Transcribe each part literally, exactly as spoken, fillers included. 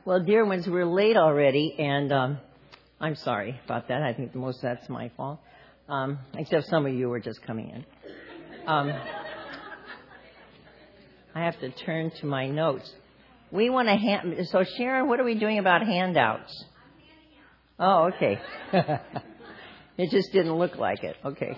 Well, dear ones, we're late already, and um, I'm sorry about that. I think the most of that's my fault, um, except some of you were just coming in. Um, I have to turn to my notes. We want to hand. So, Sharon, what are we doing about handouts? Oh, okay. It just didn't look like it. Okay.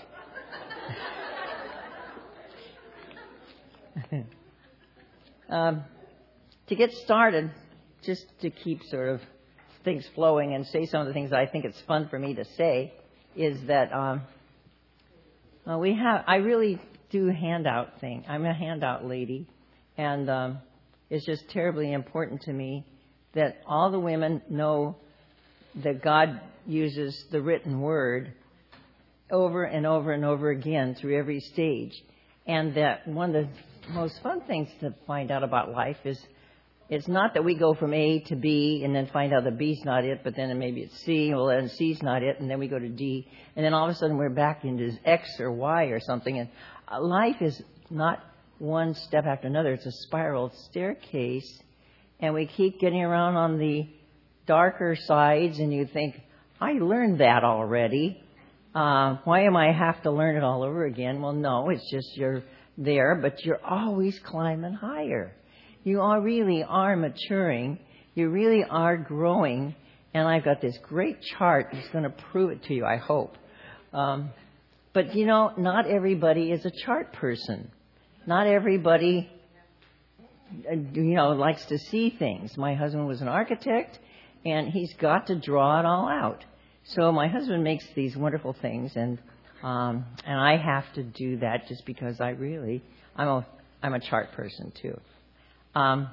um, to get started, just to keep sort of things flowing and say some of the things I think it's fun for me to say, is that um, well, we have. I really do handout thing. I'm a handout lady, and um, it's just terribly important to me that all the women know that God uses the written word over and over and over again through every stage, and that one of the most fun things to find out about life is it's not that we go from A to B and then find out that B's not it, but then maybe it's C, well then C's not it, and then we go to D, and then all of a sudden we're back into X or Y or something. And life is not one step after another. It's a spiral staircase, and we keep getting around on the darker sides, and you think, I learned that already. Uh, why am I have to learn it all over again? Well, no, it's just you're there, but you're always climbing higher. You are really are maturing. You really are growing. And I've got this great chart that's going to prove it to you, I hope. Um, but, you know, not everybody is a chart person. Not everybody, you know, likes to see things. My husband was an architect, and he's got to draw it all out. So my husband makes these wonderful things, and um, and I have to do that just because I really, I'm a, I'm a chart person, too. Um,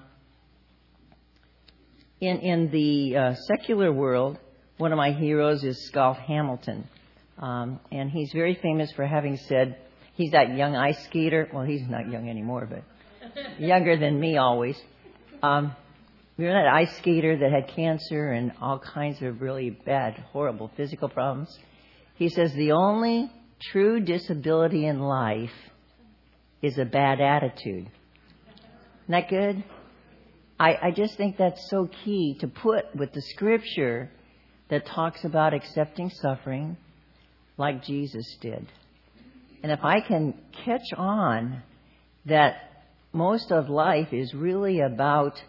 in in the uh, secular world, one of my heroes is Scott Hamilton, um, and he's very famous for having said, he's that young ice skater. Well, he's not young anymore, but younger than me always. Um, remember that ice skater that had cancer and all kinds of really bad, horrible physical problems? He says the only true disability in life is a bad attitude. Isn't that good? I, I just think that's so key to put with the scripture that talks about accepting suffering like Jesus did. And if I can catch on that most of life is really about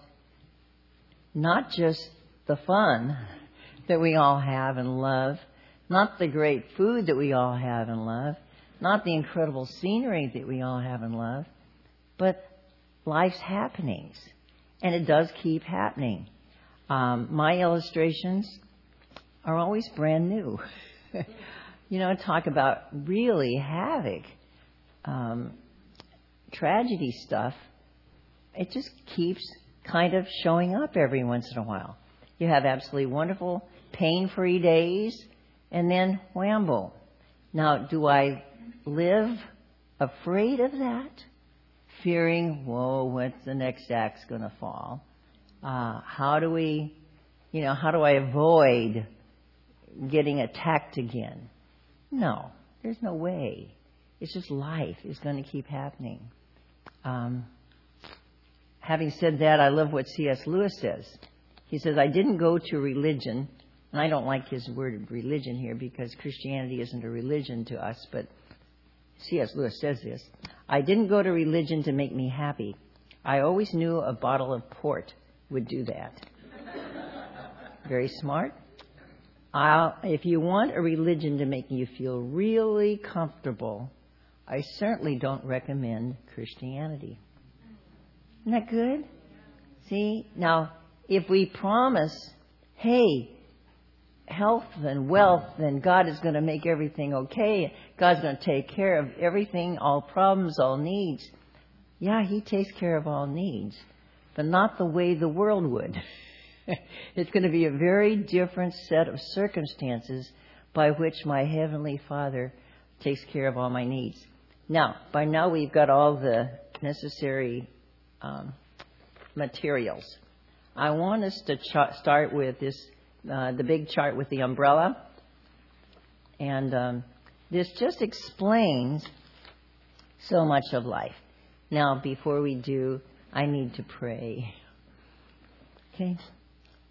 not just the fun that we all have and love, not the great food that we all have and love, not the incredible scenery that we all have and love, but life's happenings, and it does keep happening. Um, my illustrations are always brand new. You know, talk about really havoc, um, tragedy stuff. It just keeps kind of showing up every once in a while. You have absolutely wonderful, pain-free days, and then whambo. Now, do I live afraid of that? Fearing, whoa, when's the next axe going to fall? Uh, how do we, you know, how do I avoid getting attacked again? No, there's no way. It's just life is going to keep happening. Um, having said that, I love what C S Lewis says. He says, I didn't go to religion, and I don't like his word religion here because Christianity isn't a religion to us, but C S Lewis says this. I didn't go to religion to make me happy. I always knew a bottle of port would do that. Very smart. I'll, if you want a religion to make you feel really comfortable, I certainly don't recommend Christianity. Isn't that good? See? Now, if we promise, hey, health and wealth, and God is going to make everything okay. God's going to take care of everything, all problems, all needs. Yeah, He takes care of all needs, but not the way the world would. It's going to be a very different set of circumstances by which my Heavenly Father takes care of all my needs. Now, by now we've got all the necessary um, materials. I want us to ch- start with this Uh, the big chart with the umbrella. And um, this just explains so much of life. Now, before we do, I need to pray. Okay?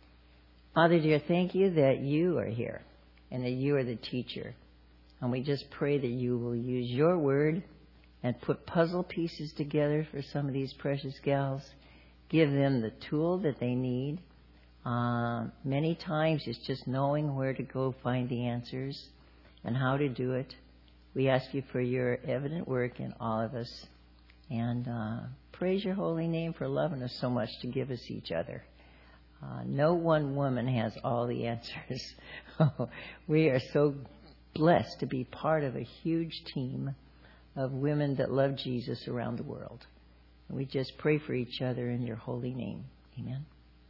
Father dear, thank you that you are here and that you are the teacher. And we just pray that you will use your word and put puzzle pieces together for some of these precious gals. Give them the tool that they need. Uh, many times it's just knowing where to go find the answers and how to do it. We ask you for your evident work in all of us. And uh, praise your holy name for loving us so much to give us each other. Uh, no one woman has all the answers. We are so blessed to be part of a huge team of women that love Jesus around the world. And we just pray for each other in your holy name. Amen.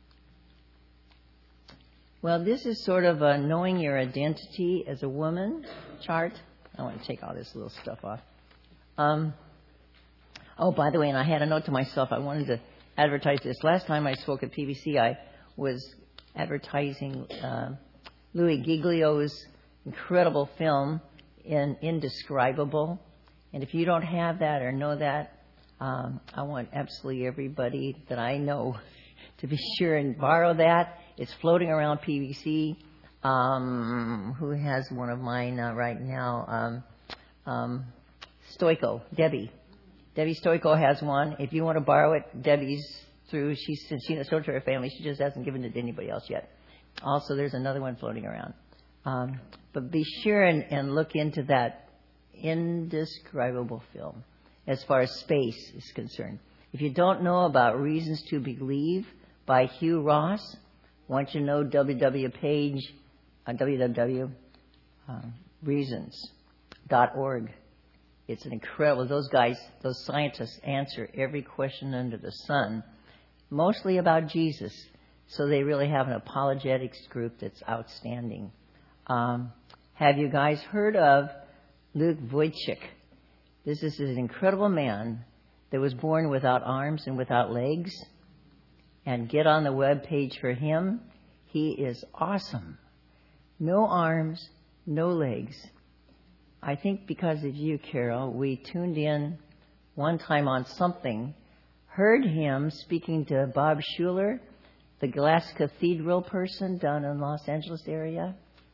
Well, this is sort of a knowing your identity as a woman chart. I want to take all this little stuff off. Um, oh, by the way, and I had a note to myself. I wanted to advertise this. Last time I spoke at P B C, I was advertising uh, Louis Giglio's incredible film, in Indescribable. And if you don't have that or know that, um, I want absolutely everybody that I know to be sure and borrow that. It's floating around P B C. Um, who has one of mine uh, right now? Um, um, Stoico, Debbie. Debbie Stoico has one. If you want to borrow it, Debbie's through. She's she sold to her family. She just hasn't given it to anybody else yet. Also, there's another one floating around. Um, but be sure and, and look into that indescribable film as far as space is concerned. If you don't know about Reasons to Believe by Hugh Ross, I want you to know W W Page, uh, w w w dot reasons dot org. It's an incredible, those guys, those scientists answer every question under the sun, mostly about Jesus. So they really have an apologetics group that's outstanding. Um, have you guys heard of Luke Wojcik? This is an incredible man that was born without arms and without legs. And get on the web page for him. He is awesome. No arms, no legs. I think because of you, Carol, we tuned in one time on something, heard him speaking to Bob Schuller, the Glass Cathedral person down in Los Angeles area.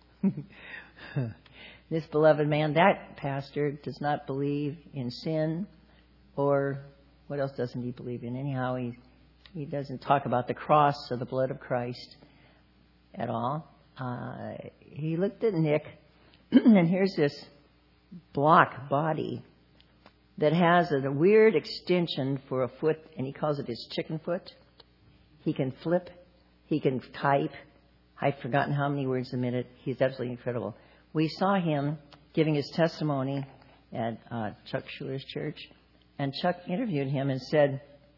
This beloved man, that pastor, does not believe in sin, or what else doesn't he believe in? Anyhow, he he doesn't talk about the cross or the blood of Christ at all. Uh, he looked at Nick, and here's this block body that has a, a weird extension for a foot, and he calls it his chicken foot. He can flip. He can type. I've forgotten how many words a minute. He's absolutely incredible. We saw him giving his testimony at uh, Chuck Schuller's church, and Chuck interviewed him and said,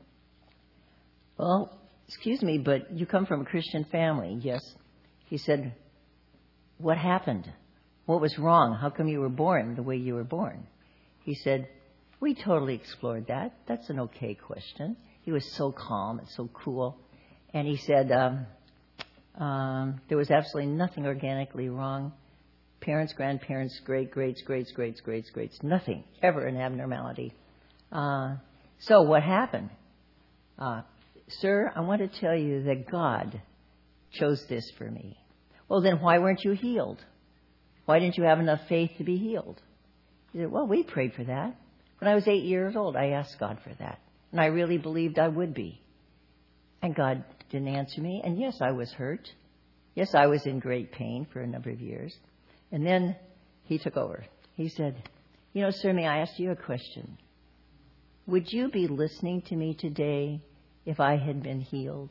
well, excuse me, but you come from a Christian family. Yes. He said, what happened? What was wrong? How come you were born the way you were born? He said, we totally explored that. That's an okay question. He was so calm and so cool. And he said, um, um, there was absolutely nothing organically wrong. Parents, grandparents, great, greats, greats, greats, greats, greats, nothing, ever an abnormality. Uh, so what happened? Uh, Sir, I want to tell you that God chose this for me. Well, then why weren't you healed? Why didn't you have enough faith to be healed? He said, well, we prayed for that. When I was eight years old, I asked God for that. And I really believed I would be. And God didn't answer me. And yes, I was hurt. Yes, I was in great pain for a number of years. And then he took over. He said, you know, sir, may I ask you a question? Would you be listening to me today if I had been healed?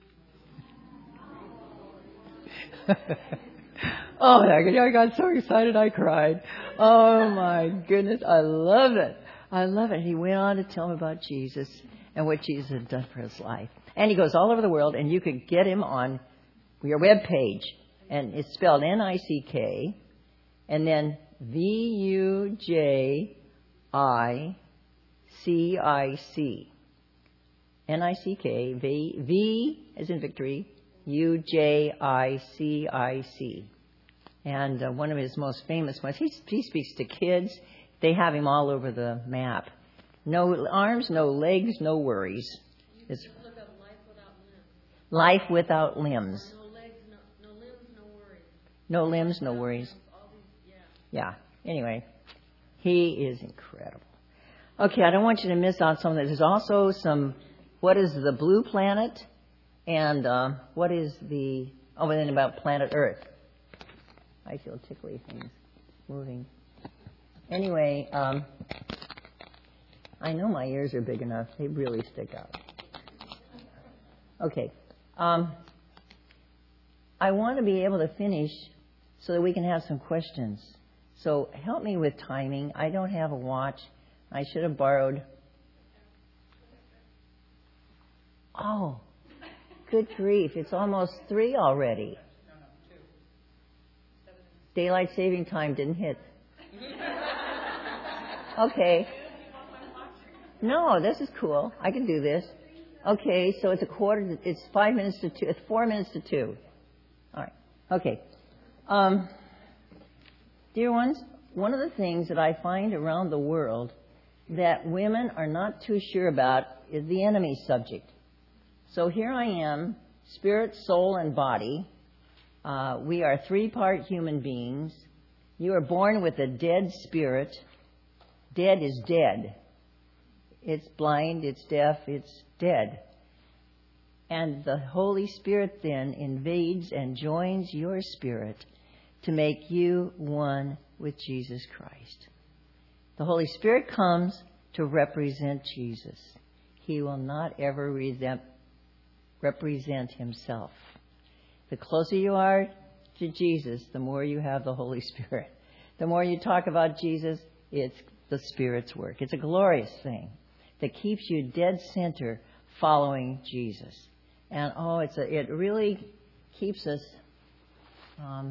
Oh, I got so excited I cried. Oh, my goodness. I love it. I love it. He went on to tell him about Jesus and what Jesus had done for his life. And he goes all over the world, and you could get him on your web page. And it's spelled N I C K and then V U J I C I C. N I C K, V, V as in victory, U J I C I C. And uh, one of his most famous ones, he, he speaks to kids. They have him all over the map. No arms, no legs, no worries. It's look up life without limbs. Life without limbs. No legs, No limbs, no worries. Yeah. Anyway, he is incredible. Okay, I don't want you to miss out something. There's also some, what is the blue planet? And uh, what is the, oh, and then about planet Earth. I feel tickly things moving. Anyway, um, I know my ears are big enough. They really stick out. Okay. Um, I want to be able to finish so that we can have some questions. So help me with timing. I don't have a watch. I should have borrowed. Oh, good grief. It's almost three already. Daylight saving time didn't hit. Okay. No, this is cool. I can do this. Okay, so it's a quarter, to, it's five minutes to two, it's four minutes to two. All right. Okay. Um, dear ones, one of the things that I find around the world that women are not too sure about is the enemy subject. So here I am, spirit, soul, and body. Uh, we are three-part human beings. You are born with a dead spirit. Dead is dead. It's blind, it's deaf, it's dead. And the Holy Spirit then invades and joins your spirit to make you one with Jesus Christ. The Holy Spirit comes to represent Jesus. He will not ever resent, represent himself. The closer you are to Jesus, the more you have the Holy Spirit. The more you talk about Jesus, it's the Spirit's work. It's a glorious thing that keeps you dead center following Jesus. And oh, it's a, it really keeps us um,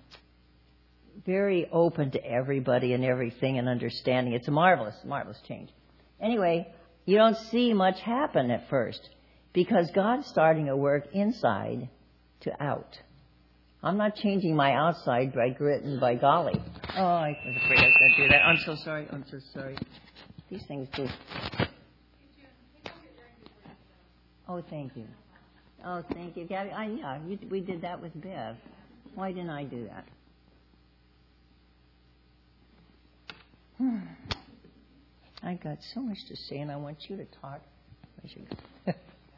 very open to everybody and everything and understanding. It's a marvelous, marvelous change. Anyway, you don't see much happen at first because God's starting a work inside to out. I'm not changing my outside by grit and by golly. Oh, I was afraid I was going to do that. I'm so sorry. I'm so sorry. These things do. Oh, thank you. Oh, thank you, Gabby. I, yeah, you, we did that with Bev. Why didn't I do that? Hmm. I've got so much to say, and I want you to talk. I should go.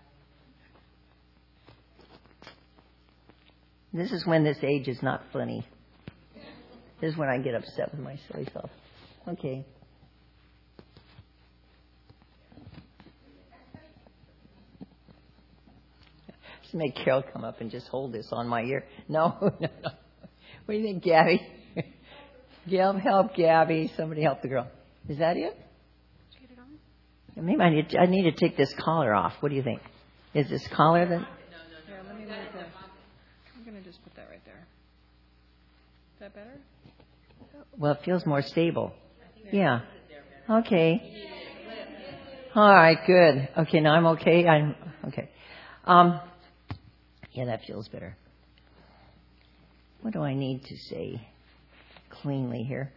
This is when this age is not funny. This is when I get upset with my silly self. Okay. Just make Carol come up and just hold this on my ear. No, no, no. What do you think, Gabby? Gail, help Gabby. Somebody help the girl. Is that it? Did you get it on? Maybe I need, to, I need to take this collar off. What do you think? Is this collar then? Here, let me move this. I'm going to just put that right there. Is that better? Well, it feels more stable. Yeah. Okay. All right, good. Okay, now I'm okay. I'm okay. Um, yeah, that feels better. What do I need to say cleanly here?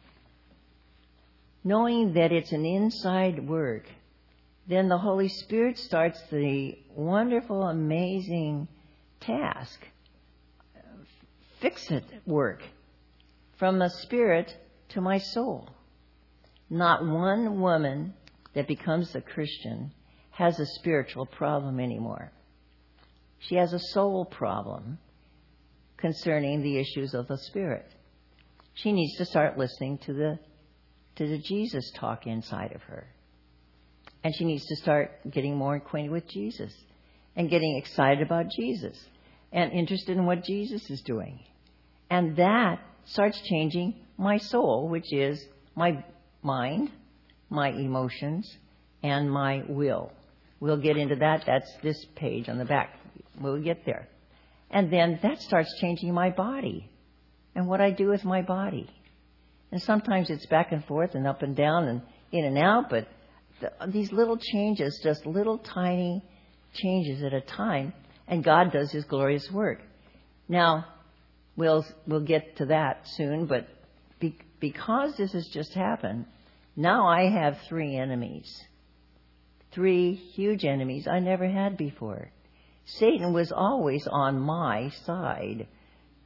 Knowing that it's an inside work, then the Holy Spirit starts the wonderful, amazing task, fix-it work, from the spirit to my soul. Not one woman that becomes a Christian has a spiritual problem anymore. She has a soul problem concerning the issues of the spirit. She needs to start listening to the to the Jesus talk inside of her. And she needs to start getting more acquainted with Jesus and getting excited about Jesus and interested in what Jesus is doing. And that starts changing my soul, which is my mind, my emotions, and my will. We'll get into that. That's this page on the back. We'll get there. And then that starts changing my body and what I do with my body. And sometimes it's back and forth and up and down and in and out, but the, these little changes, just little tiny changes at a time, and God does His glorious work. Now, we'll we'll get to that soon, but be, because this has just happened, now I have three enemies. Three huge enemies I never had before. Satan was always on my side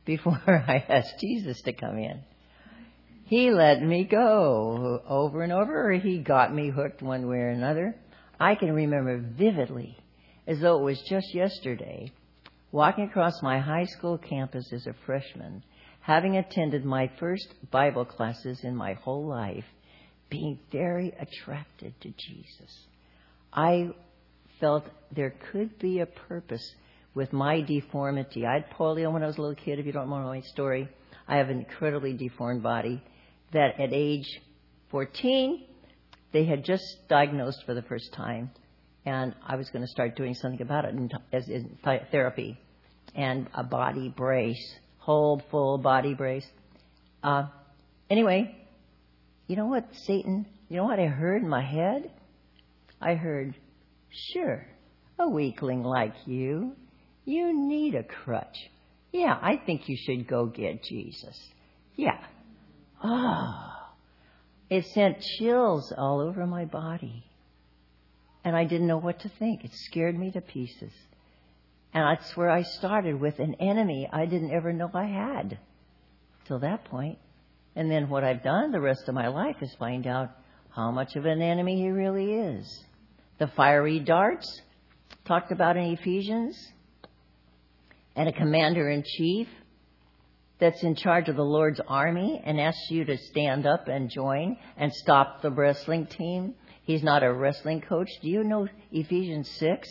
before I asked Jesus to come in. He let me go over and over, or he got me hooked one way or another. I can remember vividly, as though it was just yesterday, walking across my high school campus as a freshman, having attended my first Bible classes in my whole life, being very attracted to Jesus. I felt there could be a purpose with my deformity. I had polio when I was a little kid, if you don't know my story. I have an incredibly deformed body that at age fourteen, they had just diagnosed for the first time, and I was going to start doing something about it in, as in therapy, and a body brace, whole full body brace. Uh, anyway, you know what, Satan, you know what I heard in my head? I heard, sure, a weakling like you, you need a crutch. Yeah, I think you should go get Jesus. Yeah. Oh, it sent chills all over my body. And I didn't know what to think. It scared me to pieces. And that's where I started, with an enemy I didn't ever know I had till that point. And then what I've done the rest of my life is find out how much of an enemy he really is. The fiery darts talked about in Ephesians, and a commander-in-chief that's in charge of the Lord's army and asks you to stand up and join and stop the wrestling team. He's not a wrestling coach. Do you know Ephesians six?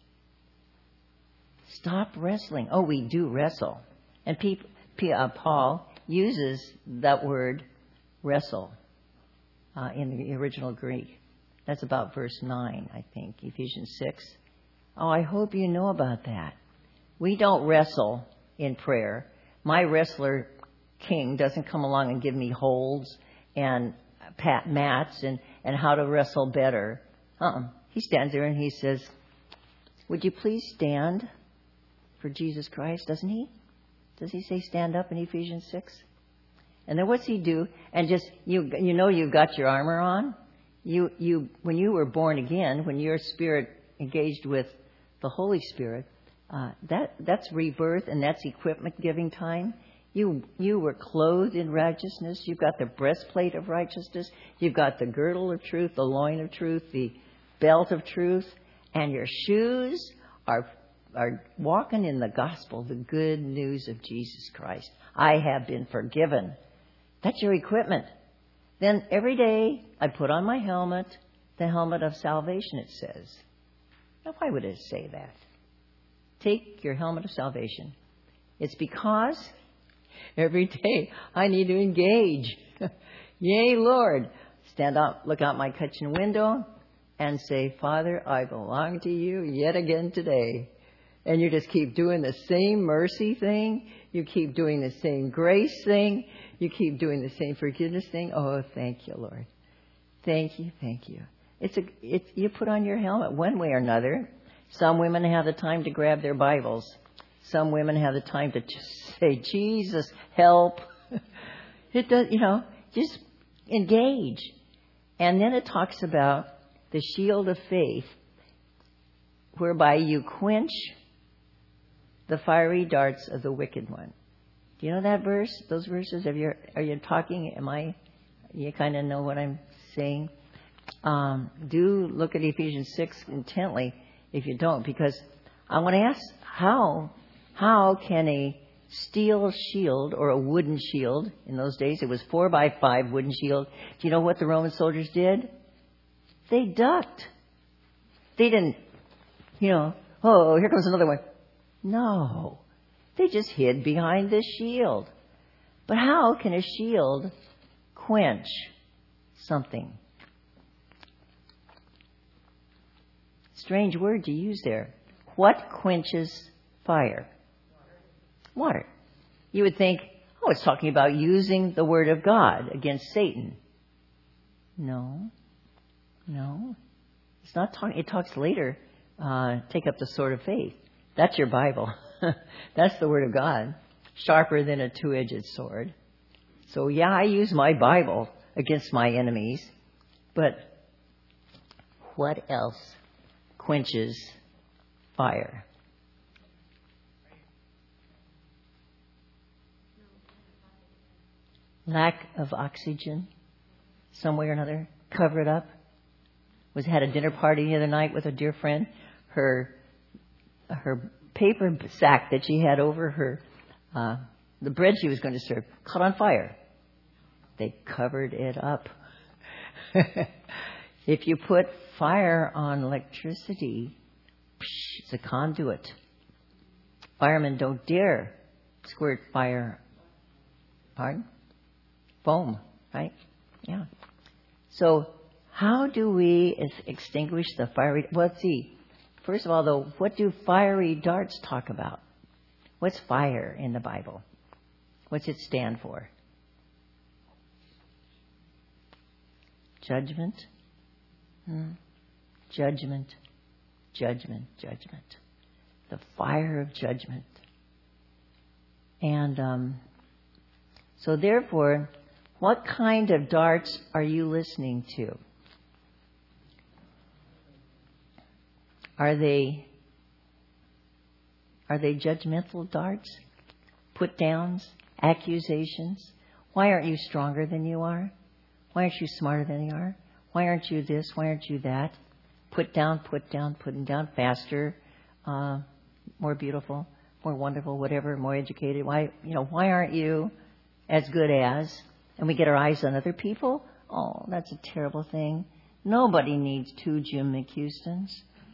Stop wrestling. Oh, we do wrestle. And P, P, uh, Paul uses that word wrestle uh, in the original Greek. That's about verse nine, I think, Ephesians six. Oh, I hope you know about that. We don't wrestle in prayer. My wrestler king doesn't come along and give me holds and pat mats and, and how to wrestle better. Uh-uh. He stands there and he says, would you please stand for Jesus Christ? Doesn't he? Does he say stand up in Ephesians six? And then what's he do? And just, you you know you've got your armor on. You you when you were born again, when your spirit engaged with the Holy Spirit, Uh, that that's rebirth, and that's equipment giving time. You you were clothed in righteousness. You've got the breastplate of righteousness. You've got the girdle of truth, the loin of truth, the belt of truth, and your shoes are are walking in the gospel, the good news of Jesus Christ. I have been forgiven. That's your equipment. Then every day I put on my helmet, the helmet of salvation, it says. Now, why would it say that? Take your helmet of salvation. It's because every day I need to engage. Yea, Lord. Stand up, look out my kitchen window and say, Father, I belong to you yet again today. And you just keep doing the same mercy thing. You keep doing the same grace thing. You keep doing the same forgiveness thing. Oh, thank you, Lord. Thank you, thank you. It's a, it's, you put on your helmet one way or another. Some women have the time to grab their Bibles. Some women have the time to just say, Jesus, help. It does, you know, just engage. And then it talks about the shield of faith, whereby you quench the fiery darts of the wicked one. Do you know that verse? Those verses? Have you, are you talking? Am I? You kind of know what I'm saying. Um, do look at Ephesians six intently. If you don't, because I want to ask, how how can a steel shield or a wooden shield, in those days it was four by five wooden shield, do you know what the Roman soldiers did? They ducked. They didn't, you know, oh, here comes another one. No, they just hid behind this shield. But how can a shield quench something? Strange word to use there. What quenches fire? Water. You would think, oh, it's talking about using the word of God against Satan. No. No. It's not talking. It talks later, uh, take up the sword of faith. That's your Bible. That's the word of God. Sharper than a two-edged sword. So, yeah, I use my Bible against my enemies. But what else quenches fire? lack of oxygen, some way or another, cover it up. Was had a dinner party the other night with a dear friend. Her her paper sack that she had over her, uh, the bread she was going to serve, caught on fire. They covered it up. If you put fire on electricity, it's a conduit. Firemen don't dare squirt fire. Pardon? Foam, right? Yeah. So how do we extinguish the fiery... Well, let's see. First of all, though, what do fiery darts talk about? What's fire in the Bible? What's it stand for? Judgment. Hmm. Judgment. Judgment. Judgment. The fire of judgment. And um, so therefore, what kind of darts are you listening to? Are they are they judgmental darts? Put downs? Accusations? Why aren't you stronger than you are? Why aren't you smarter than you are? Why aren't you this? Why aren't you that? Put down, put down, putting down, faster, uh, more beautiful, more wonderful, whatever, more educated. Why, you know, why aren't you as good as? And we get our eyes on other people? Oh, that's a terrible thing. Nobody needs two Jim McHoustons.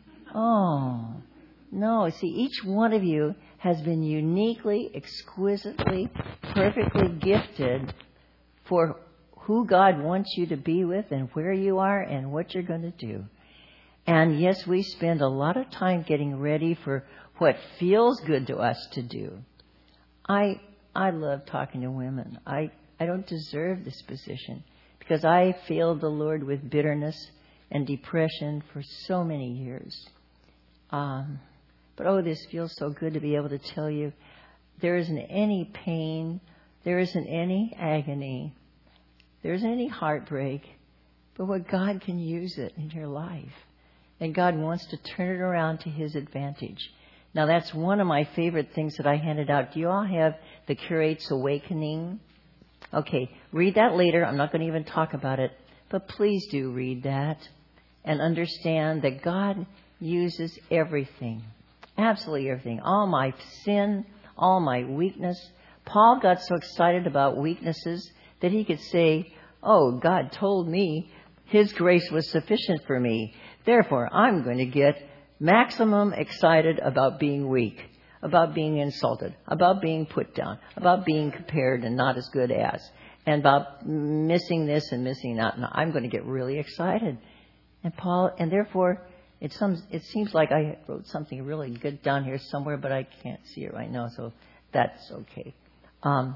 Oh, no. See, each one of you has been uniquely, exquisitely, perfectly gifted for who God wants you to be with and where you are and what you're going to do. And yes, we spend a lot of time getting ready for what feels good to us to do. I I love talking to women. I, I don't deserve this position because I failed the Lord with bitterness and depression for so many years. Um, but oh, this feels so good to be able to tell you there isn't any pain, there isn't any agony, there isn't any heartbreak, but what God can use it in your life. And God wants to turn it around to His advantage. Now, that's one of my favorite things that I handed out. Do you all have the Curate's Awakening? Okay, read that later. I'm not going to even talk about it. But please do read that and understand that God uses everything, absolutely everything, all my sin, all my weakness. Paul got so excited about weaknesses that he could say, oh, God told me His grace was sufficient for me. Therefore, I'm going to get maximum excited about being weak, about being insulted, about being put down, about being compared and not as good as, and about missing this and missing that. And I'm going to get really excited. And Paul, and therefore, it, some, it seems like I wrote something really good down here somewhere, but I can't see it right now, so that's okay. Um,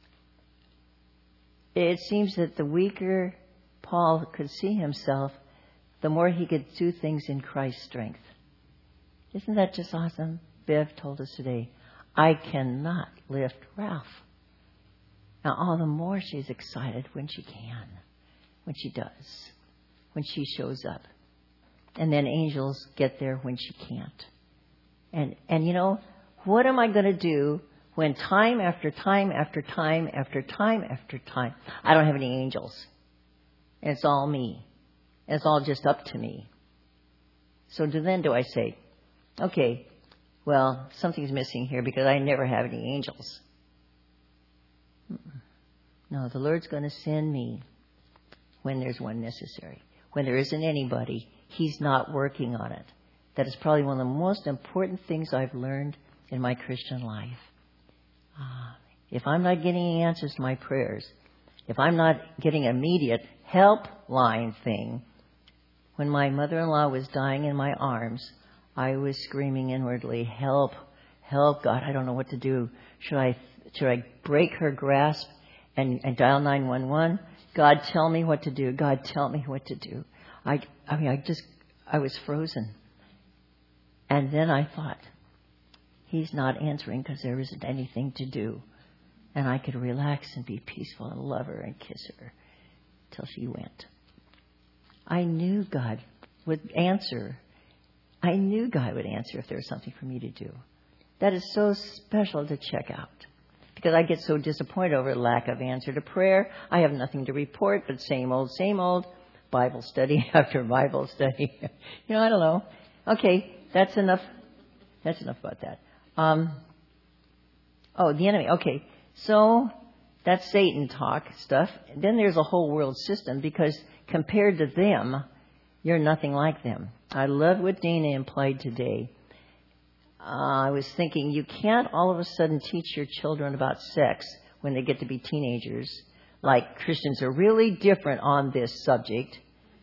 it seems that the weaker Paul could see himself, the more he could do things in Christ's strength. Isn't that just awesome? Bev told us today, I cannot lift Ralph. Now, all the more she's excited when she can, when she does, when she shows up. And then angels get there when she can't. And, and you know, what am I going to do when time after time after time after time after time, I don't have any angels? And it's all me. It's all just up to me. So do, then do I say, okay, well, something's missing here because I never have any angels. No, the Lord's going to send me when there's one necessary. When there isn't anybody, He's not working on it. That is probably one of the most important things I've learned in my Christian life. Uh, if I'm not getting answers to my prayers, if I'm not getting immediate helpline thing, when my mother-in-law was dying in my arms, I was screaming inwardly, help, help, God, I don't know what to do. Should I should I break her grasp and, and dial nine one one? God, tell me what to do. God, tell me what to do. I, I mean, I just, I was frozen. And then I thought, He's not answering because there isn't anything to do. And I could relax and be peaceful and love her and kiss her till she went. I knew God would answer. I knew God would answer if there was something for me to do. That is so special to check out. because I get so disappointed over lack of answer to prayer. I have nothing to report but same old, same old, Bible study after Bible study. You know, I don't know. Okay, that's enough. That's enough about that. Um, oh, the enemy. Okay, so that's Satan talk stuff. Then there's a whole world system, because compared to them, you're nothing like them. I love what Dana implied today. Uh, I was thinking, you can't all of a sudden teach your children about sex when they get to be teenagers, like Christians are really different on this subject,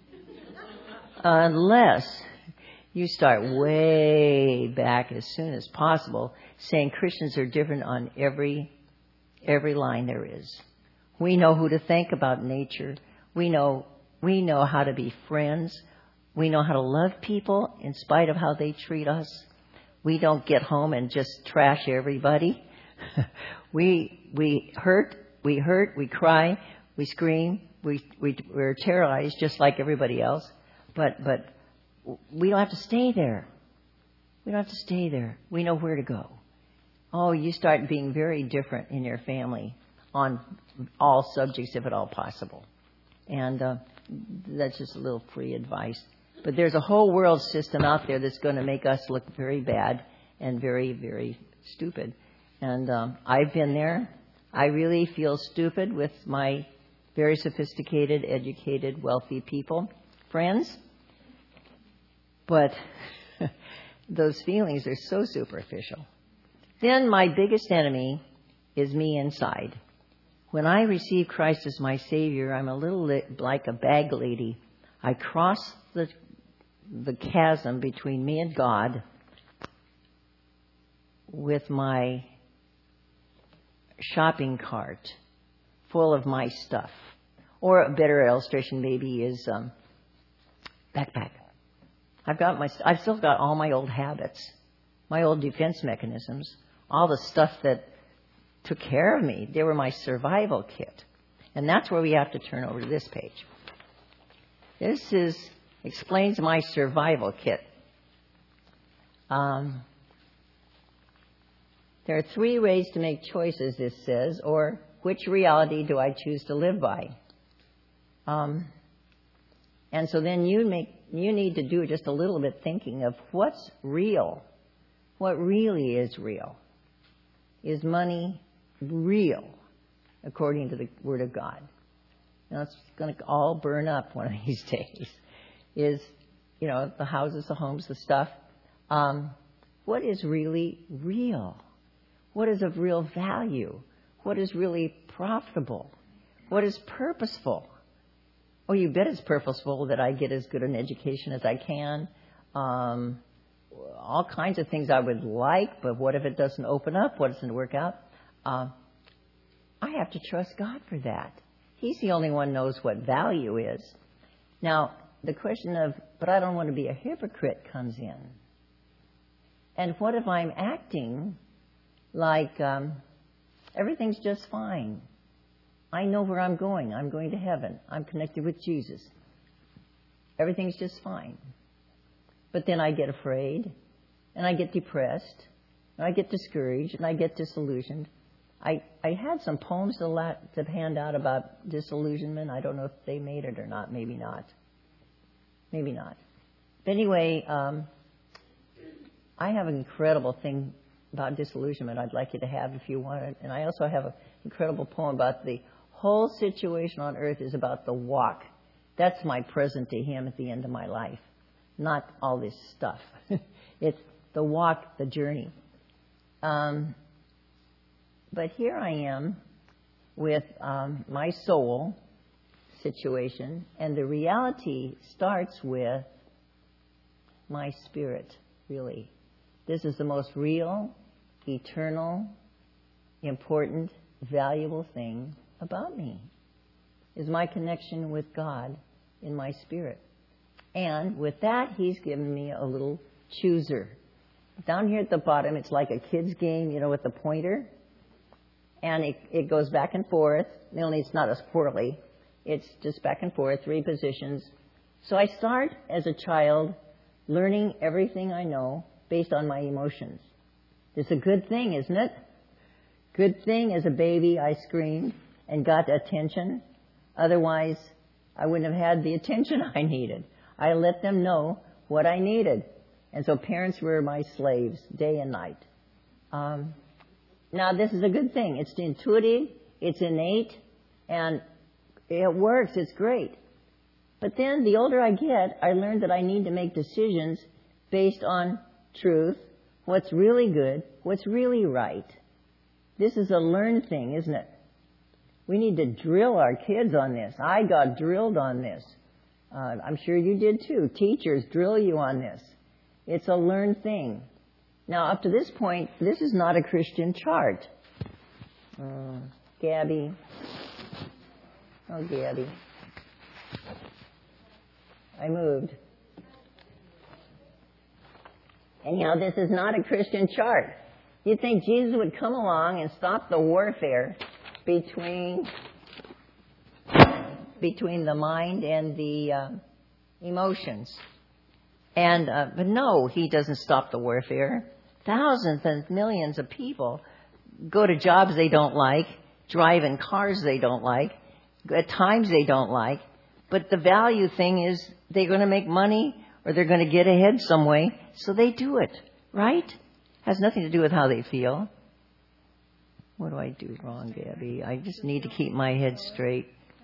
unless you start way back as soon as possible saying Christians are different on every every line there is. We know who to thank about nature. We know we know how to be friends. We know how to love people in spite of how they treat us. We don't get home and just trash everybody. we we hurt, we hurt, we cry, we scream, we, we we're terrorized just like everybody else. But but we don't have to stay there. We don't have to stay there. We know where to go. Oh, you start being very different in your family on all subjects, if at all possible. And uh, that's just a little free advice. But there's a whole world system out there that's going to make us look very bad and very, very stupid. And um, I've been there. I really feel stupid with my very sophisticated, educated, wealthy people, friends. But those feelings are so superficial. Then my biggest enemy is me inside. When I receive Christ as my Savior, I'm a little li- like a bag lady. I cross the the chasm between me and God with my shopping cart full of my stuff. Or a better illustration maybe is um, backpack. I've got my, I've still got all my old habits, my old defense mechanisms, all the stuff that took care of me. They were my survival kit. And that's where we have to turn over to this page. This is explains my survival kit. Um, there are three ways to make choices, this says, or which reality do I choose to live by? Um, and so then you make you need to do just a little bit thinking of what's real. What really is real? Is money real according to the Word of God? Now it's going to all burn up one of these days. Is, you know, the houses, the homes, the stuff. Um, what is really real? What is of real value? What is really profitable? What is purposeful? Oh, you bet it's purposeful that I get as good an education as I can. Um, all kinds of things I would like, but what if it doesn't open up? What doesn't work out? Uh, I have to trust God for that. He's the only one who knows what value is. Now, the question of, but I don't want to be a hypocrite comes in. And what if I'm acting like um, everything's just fine? I know where I'm going. I'm going to heaven. I'm connected with Jesus. Everything's just fine. But then I get afraid, and I get depressed, and I get discouraged, and I get disillusioned. I, I had some poems to, la- to hand out about disillusionment. I don't know if they made it or not. Maybe not. Maybe not. But anyway, um, I have an incredible thing about disillusionment I'd like you to have if you want it. And I also have an incredible poem about the whole situation on earth is about the walk. That's my present to Him at the end of my life, not all this stuff. It's the walk, the journey. Um, but here I am with um, my soul situation, and the reality starts with my spirit, really. This is the most real, eternal, important, valuable thing about me, is my connection with God in my spirit. And with that, He's given me a little chooser. Down here at the bottom, it's like a kid's game, you know, with the pointer. And it, it goes back and forth. Only it's not as poorly. It's just back and forth, three positions. So I start as a child learning everything I know based on my emotions. It's a good thing, isn't it? Good thing as a baby I screamed and got attention. Otherwise, I wouldn't have had the attention I needed. I let them know what I needed. And so parents were my slaves day and night. Um, now, this is a good thing. It's intuitive, it's innate, and it works. It's great. But then the older I get, I learn that I need to make decisions based on truth, what's really good, what's really right. This is a learned thing, isn't it? We need to drill our kids on this. I got drilled on this. Uh, I'm sure you did too. Teachers drill you on this. It's a learned thing. Now, up to this point, this is not a Christian chart. Uh, Gabby. Oh, Gabby. I moved. Anyhow, this is not a Christian chart. You'd think Jesus would come along and stop the warfare between between the mind and the uh, emotions. And uh, but no, he doesn't stop the warfare. Thousands and millions of people go to jobs they don't like, drive in cars they don't like, at times they don't like. But the value thing is they're going to make money or they're going to get ahead some way, so they do it, right? Has nothing to do with how they feel. What do I do wrong, Gabby? I just need to keep my head straight.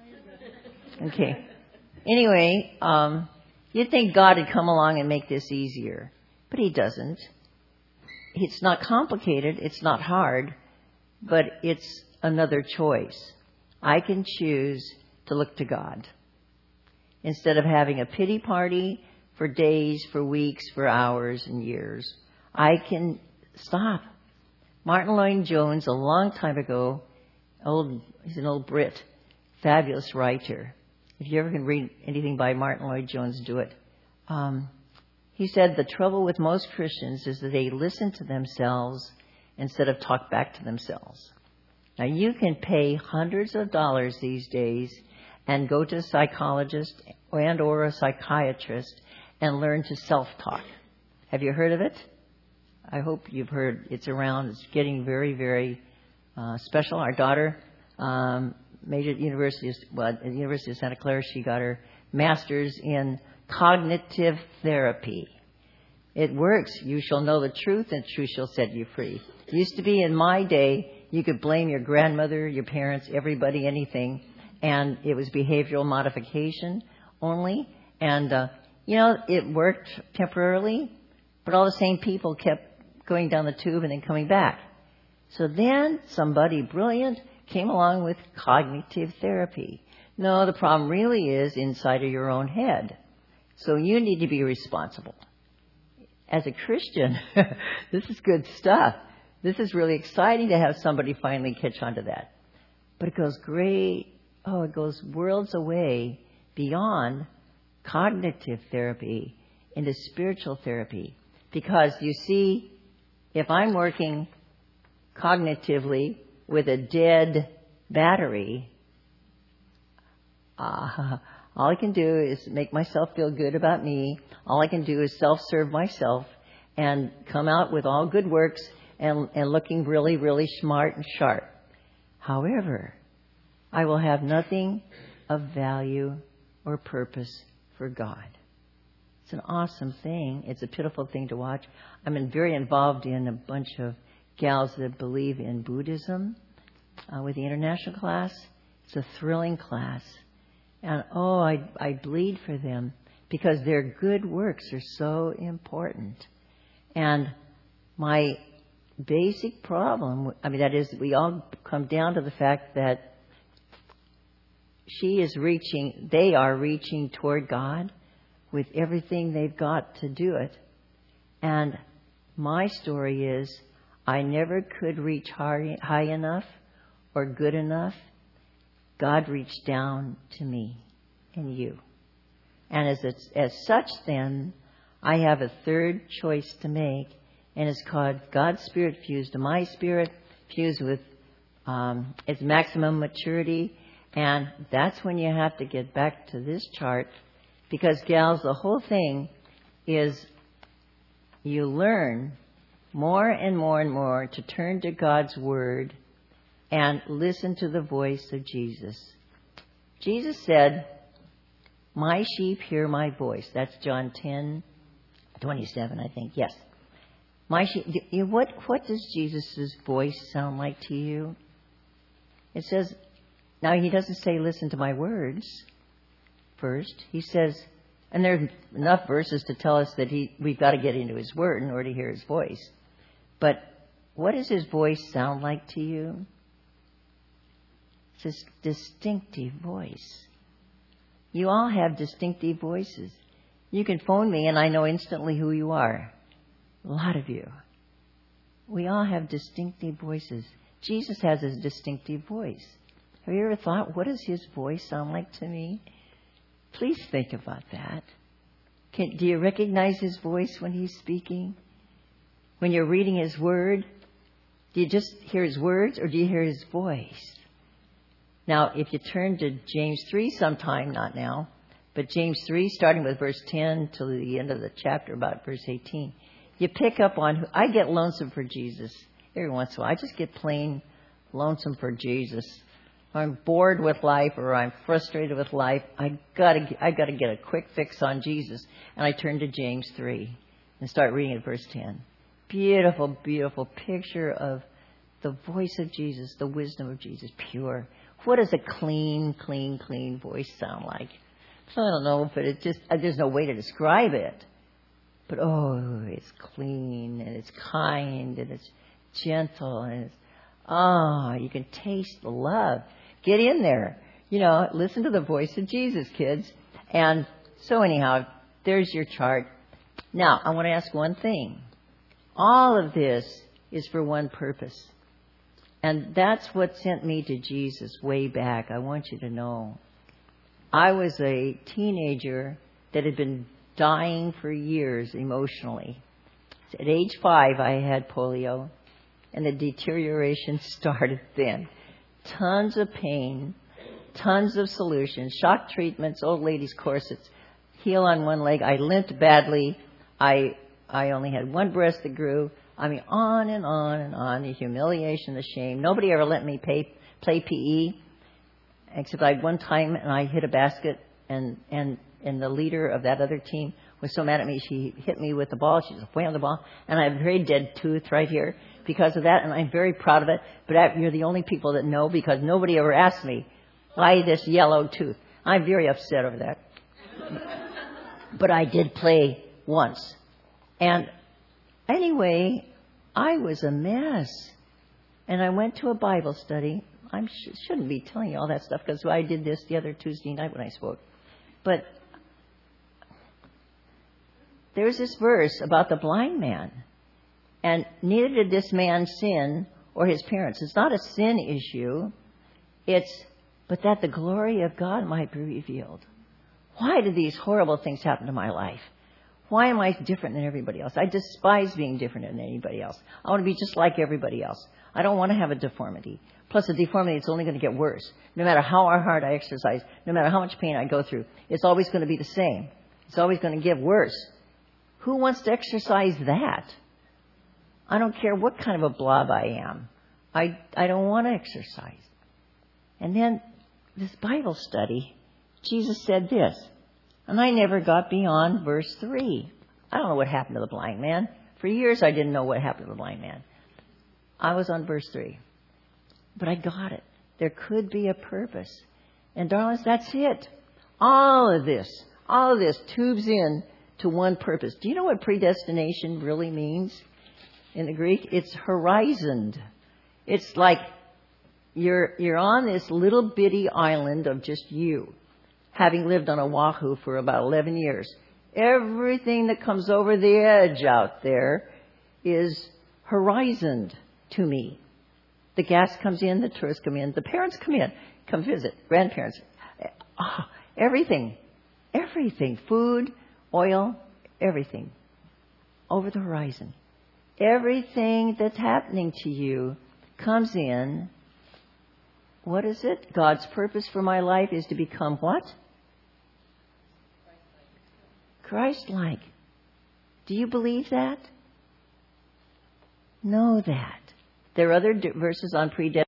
Okay. Anyway, um, you'd think God would come along and make this easier, but he doesn't. It's not complicated. It's not hard, but it's another choice. I can choose to look to God instead of having a pity party for days, for weeks, for hours and years. I can stop. Martin Lloyd-Jones, a long time ago, old, he's an old Brit, fabulous writer. If you ever can read anything by Martin Lloyd-Jones, do it. Um, he said the trouble with most Christians is that they listen to themselves instead of talk back to themselves. Now, you can pay hundreds of dollars these days and go to a psychologist and or a psychiatrist and learn to self-talk. Have you heard of it? I hope you've heard. It's around. It's getting very, very uh, special. Our daughter um, majored at the University of, well, at the University of Santa Clara. She got her master's in cognitive therapy. It works. You shall know the truth, and truth shall set you free. It used to be in my day, you could blame your grandmother, your parents, everybody, anything, and it was behavioral modification only. And, uh, you know, it worked temporarily, but all the same people kept going down the tube and then coming back. So then somebody brilliant came along with cognitive therapy. No, the problem really is inside of your own head. So you need to be responsible. As a Christian, this is good stuff. This is really exciting to have somebody finally catch on to that. But it goes great, oh, it goes worlds away beyond cognitive therapy into spiritual therapy. Because you see, if I'm working cognitively with a dead battery, uh, all I can do is make myself feel good about me. All I can do is self-serve myself and come out with all good works and, and looking really, really smart and sharp. However, I will have nothing of value or purpose for God. It's an awesome thing. It's a pitiful thing to watch. I'm very involved in a bunch of gals that believe in Buddhism uh, with the international class. It's a thrilling class. And, oh, I, I bleed for them because their good works are so important. And my basic problem, I mean, that is, we all come down to the fact that she is reaching, they are reaching toward God with everything they've got to do it. And my story is, I never could reach high, high enough or good enough. God reached down to me and you. And as, it's, as such, then, I have a third choice to make, and it's called God's Spirit fused to my spirit, fused with um, its maximum maturity. And that's when you have to get back to this chart, because, gals, the whole thing is you learn more and more and more to turn to God's Word and listen to the voice of Jesus. Jesus said, my sheep hear my voice. That's John ten twenty-seven, I think. Yes. My sheep. What, what does Jesus' voice sound like to you? It says, now he doesn't say listen to my words first. He says, and there are enough verses to tell us that he we've got to get into his word in order to hear his voice. But what does his voice sound like to you? It's a distinctive voice. You all have distinctive voices. You can phone me and I know instantly who you are. A lot of you. We all have distinctive voices. Jesus has a distinctive voice. Have you ever thought, what does his voice sound like to me? Please think about that. Can, do you recognize his voice when he's speaking? When you're reading his word, do you just hear his words or do you hear his voice? Now, if you turn to James three sometime, not now, but James three, starting with verse ten till the end of the chapter, about verse eighteen, you pick up on, I get lonesome for Jesus every once in a while. I just get plain lonesome for Jesus. I'm bored with life or I'm frustrated with life. I gotta, I gotta get a quick fix on Jesus. And I turn to James three and start reading at verse ten. Beautiful, beautiful picture of the voice of Jesus, the wisdom of Jesus, pure. What does a clean, clean, clean voice sound like? I don't know, but it just, there's no way to describe it. But oh, it's clean and it's kind and it's gentle and it's, ah, oh, you can taste the love. Get in there. You know, listen to the voice of Jesus, kids. And so anyhow, there's your chart. Now, I want to ask one thing. All of this is for one purpose. And that's what sent me to Jesus way back. I want you to know. I was a teenager that had been dying for years emotionally. At age five, I had polio, and the deterioration started then. Tons of pain, tons of solutions, shock treatments, old ladies' corsets, heel on one leg. I limped badly. I I only had one breast that grew. I mean, on and on and on, the humiliation, the shame. Nobody ever let me pay, play P E, except I one time, and I hit a basket, and, and, and the leader of that other team was so mad at me, she hit me with the ball. She just whammed the ball, and I have a very dead tooth right here because of that, and I'm very proud of it. But I, you're the only people that know because nobody ever asked me, why this yellow tooth? I'm very upset over that. But I did play once. And anyway, I was a mess. And I went to a Bible study. I sh- shouldn't be telling you all that stuff because I did this the other Tuesday night when I spoke. But there's this verse about the blind man. And neither did this man sin or his parents. It's not a sin issue. It's, but that the glory of God might be revealed. Why did these horrible things happen to my life? Why am I different than everybody else? I despise being different than anybody else. I want to be just like everybody else. I don't want to have a deformity. Plus, a deformity is only going to get worse. No matter how hard I exercise, no matter how much pain I go through, it's always going to be the same. It's always going to get worse. Who wants to exercise that? I don't care what kind of a blob I am. I, I don't want to exercise. And then this Bible study, Jesus said this. And I never got beyond verse three. I don't know what happened to the blind man. For years, I didn't know what happened to the blind man. I was on verse three. But I got it. There could be a purpose. And darlings, that's it. All of this, all of this tubes in to one purpose. Do you know what predestination really means in the Greek? It's horizoned. It's like you're, you're on this little bitty island of just you. Having lived on Oahu for about eleven years, everything that comes over the edge out there is horizoned to me. The gas comes in, the tourists come in, the parents come in, come visit, grandparents. Oh, everything, everything, food, oil, everything over the horizon. Everything that's happening to you comes in. What is it? God's purpose for my life is to become what? Christ-like. Do you believe that? Know that. There are other verses on predestination.